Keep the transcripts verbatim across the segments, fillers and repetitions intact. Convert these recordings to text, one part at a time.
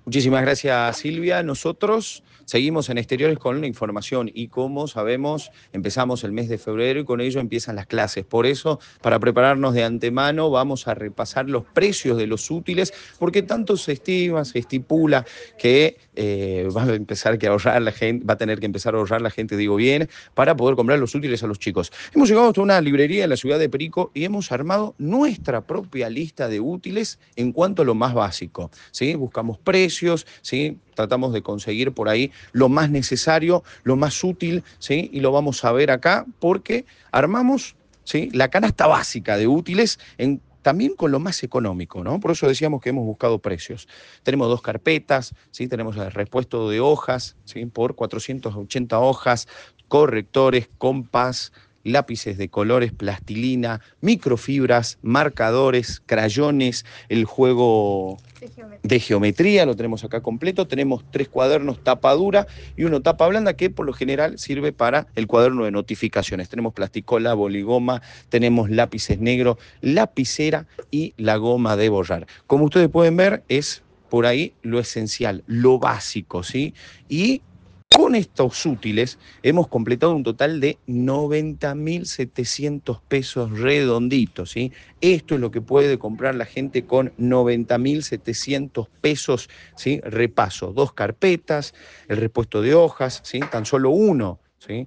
Muchísimas gracias, Silvia. Nosotros seguimos en Exteriores con la información y como sabemos, empezamos el mes de febrero y con ello empiezan las clases. Por eso, para prepararnos de antemano, vamos a repasar los precios de los útiles, porque tanto se estima, se estipula que eh, va a empezar que ahorrar la gente, va a tener que empezar a ahorrar la gente, digo bien, para poder comprar los útiles a los chicos. Hemos llegado hasta una librería en la ciudad de Perico y hemos armado nuestra propia lista de útiles en cuanto a lo más básico, ¿sí? Buscamos precios, ¿sí? Tratamos de conseguir por ahí lo más necesario, lo más útil, ¿sí? Y lo vamos a ver acá porque armamos, ¿sí?, la canasta básica de útiles en también con lo más económico, ¿no? Por eso decíamos que hemos buscado precios. Tenemos dos carpetas, ¿sí? Tenemos el repuesto de hojas, ¿sí?, por cuatrocientas ochenta hojas, correctores, compás, lápices de colores, plastilina, microfibras, marcadores, crayones, el juego de geometría. de geometría, lo tenemos acá completo. Tenemos tres cuadernos tapa dura y uno tapa blanda que por lo general sirve para el cuaderno de notificaciones. Tenemos plasticola, boligoma, tenemos lápices negros, lapicera y la goma de borrar. Como ustedes pueden ver, es por ahí lo esencial, lo básico, ¿sí? Y con estos útiles hemos completado un total de noventa mil setecientos pesos redonditos, ¿sí? Esto es lo que puede comprar la gente con noventa mil setecientos pesos, ¿sí? Repaso, dos carpetas, el repuesto de hojas, ¿sí? Tan solo uno, ¿sí?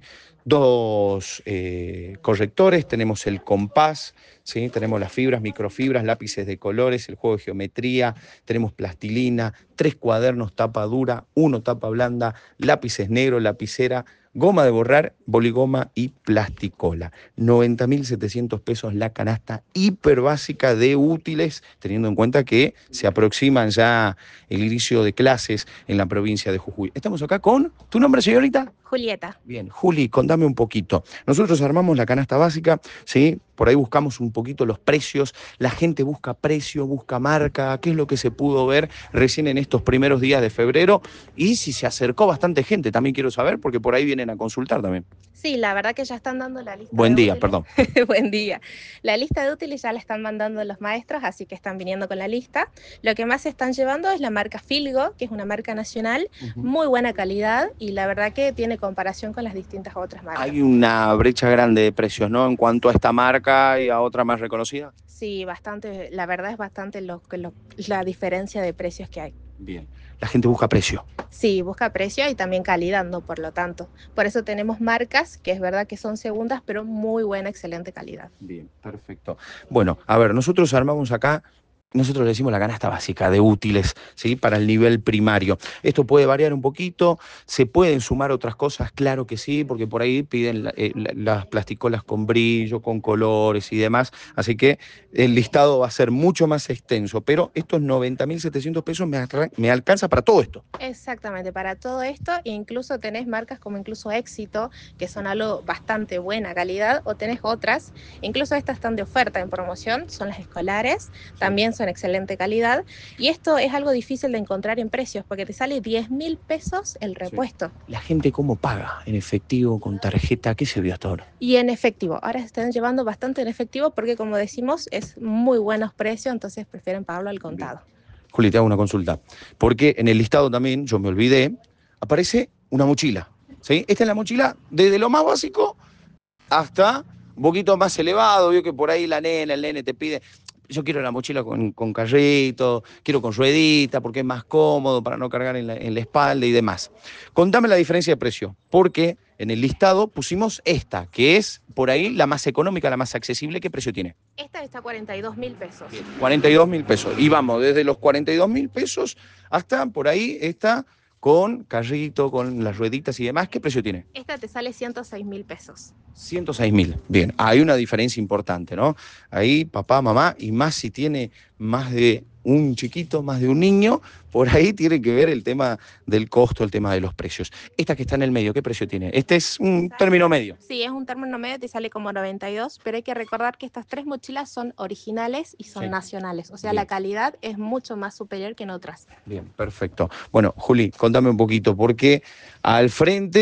Dos eh, correctores, tenemos el compás, ¿sí? Tenemos las fibras, microfibras, lápices de colores, el juego de geometría, tenemos plastilina, tres cuadernos tapa dura, uno tapa blanda, lápices negros, lapicera, goma de borrar, boligoma y plasticola. noventa mil setecientos pesos la canasta hiper básica de útiles, teniendo en cuenta que se aproximan ya el inicio de clases en la provincia de Jujuy. Estamos acá con, ¿tu nombre, señorita? Julieta. Bien, Juli, contame un poquito. Nosotros armamos la canasta básica, ¿sí? Por ahí buscamos un poquito los precios, la gente busca precio, busca marca, qué es lo que se pudo ver recién en estos primeros días de febrero y si se acercó bastante gente, también quiero saber, porque por ahí vienen a consultar también. Sí, la verdad que ya están dando la lista Buen de día, útiles. perdón. Buen día. La lista de útiles ya la están mandando los maestros, así que están viniendo con la lista. Lo que más se están llevando es la marca Filgo, que es una marca nacional, Uh-huh. muy buena calidad y la verdad que tiene comparación con las distintas otras marcas. Hay una brecha grande de precios, ¿no? En cuanto a esta marca y a otra más reconocida. Sí, bastante, la verdad es bastante lo, lo, la diferencia de precios que hay. Bien, la gente busca precio. Sí, busca precio y también calidad, ¿no? Por lo tanto. Por eso tenemos marcas que es verdad que son segundas, pero muy buena, excelente calidad. Bien, perfecto. Bueno, a ver, nosotros armamos acá, nosotros le decimos la canasta básica de útiles, ¿sí? Para el nivel primario. Esto puede variar un poquito, se pueden sumar otras cosas, claro que sí, porque por ahí piden la, eh, la, las plasticolas con brillo, con colores y demás, así que el listado va a ser mucho más extenso, pero estos noventa mil setecientos pesos me, me alcanza para todo esto. Exactamente, para todo esto, e incluso tenés marcas como incluso Éxito, que son algo bastante buena calidad, o tenés otras, incluso estas están de oferta en promoción, son las escolares, también son excelente calidad, y esto es algo difícil de encontrar en precios, porque te sale diez mil pesos el repuesto. Sí. ¿La gente cómo paga? ¿En efectivo, con tarjeta? ¿Qué se vio hasta ahora? Y en efectivo, ahora se están llevando bastante en efectivo, porque como decimos, es muy buenos precios, entonces prefieren pagarlo al contado. Bien. Juli, te hago una consulta. Porque en el listado también, yo me olvidé, aparece una mochila, ¿sí? Esta es la mochila desde lo más básico hasta un poquito más elevado. Vio que por ahí la nena, el nene te pide, yo quiero la mochila con, con carrito, quiero con ruedita porque es más cómodo para no cargar en la, en la espalda y demás. Contame la diferencia de precio, porque en el listado pusimos esta, que es por ahí la más económica, la más accesible. ¿Qué precio tiene? Esta está a cuarenta y dos mil pesos. Bien, cuarenta y dos mil pesos. Y vamos desde los cuarenta y dos mil pesos hasta por ahí esta con carrito, con las rueditas y demás. ¿Qué precio tiene? Esta te sale ciento seis mil pesos. ciento seis mil. Bien, hay una diferencia importante, ¿no? Ahí papá, mamá, y más si tiene más de un chiquito, más de un niño, por ahí tiene que ver el tema del costo, el tema de los precios. Esta que está en el medio, ¿qué precio tiene? Este es un término medio. Sí, es un término medio, te sale como noventa y dos, pero hay que recordar que estas tres mochilas son originales y son sí. nacionales, o sea, bien. La calidad es mucho más superior que en otras. Bien, perfecto. Bueno, Juli, contame un poquito, porque al frente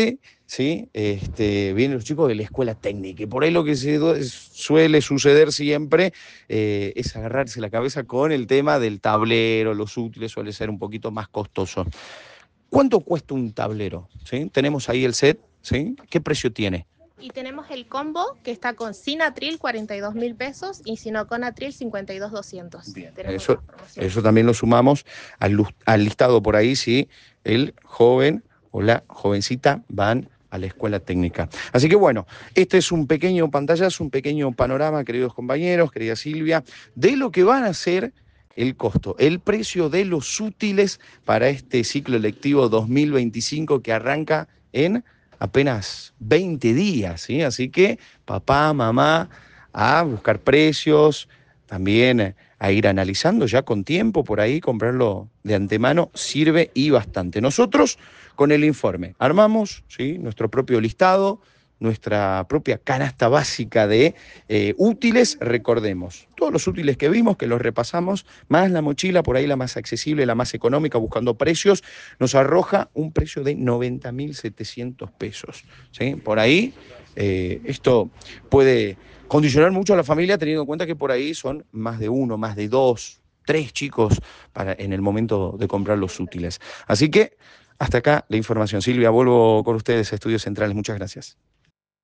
¿sí? Este, vienen los chicos de la escuela técnica. Y por ahí lo que se do- suele suceder siempre eh, es agarrarse la cabeza con el tema del tablero, los útiles, suele ser un poquito más costoso. ¿Cuánto cuesta un tablero? ¿Sí? Tenemos ahí el set, ¿sí? ¿Qué precio tiene? Y tenemos el combo que está con sin atril cuarenta y dos mil pesos y si no con atril cincuenta y dos mil doscientos. Bien, Tenemos eso, esa promoción. eso también lo sumamos al, lus- al listado por ahí si el joven o la jovencita van a la escuela técnica. Así que bueno, este es un pequeño pantallazo, un pequeño panorama, queridos compañeros, querida Silvia, de lo que van a ser el costo, el precio de los útiles para este ciclo lectivo dos mil veinticinco que arranca en apenas veinte días, ¿sí? Así que papá, mamá, a buscar precios, también eh, a ir analizando ya con tiempo por ahí, comprarlo de antemano sirve y bastante. Nosotros con el informe armamos, ¿sí?, nuestro propio listado, nuestra propia canasta básica de eh, útiles, recordemos, todos los útiles que vimos, que los repasamos, más la mochila, por ahí la más accesible, la más económica, buscando precios, nos arroja un precio de noventa mil setecientos pesos, ¿sí? Por ahí, eh, esto puede condicionar mucho a la familia, teniendo en cuenta que por ahí son más de uno, más de dos, tres chicos para, en el momento de comprar los útiles. Así que hasta acá la información. Silvia, vuelvo con ustedes a Estudios Centrales. Muchas gracias.